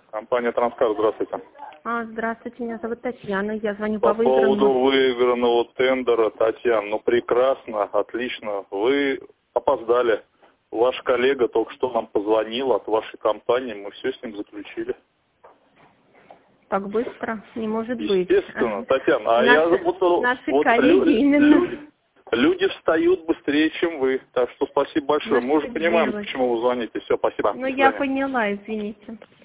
Компания Транскар, здравствуйте. Здравствуйте, меня зовут Татьяна, я звоню По по выигранному. поводу выигранного тендера, Татьяна, ну прекрасно, отлично. Вы опоздали. Ваш коллега только что нам позвонил от вашей компании, мы все с ним заключили. Так быстро? Не может быть. Естественно, Татьяна. Наши коллеги именно. Люди встают быстрее, чем вы. Так что спасибо большое. Мы уже понимаем, почему вы звоните. Все, спасибо. Ну, я поняла, извините.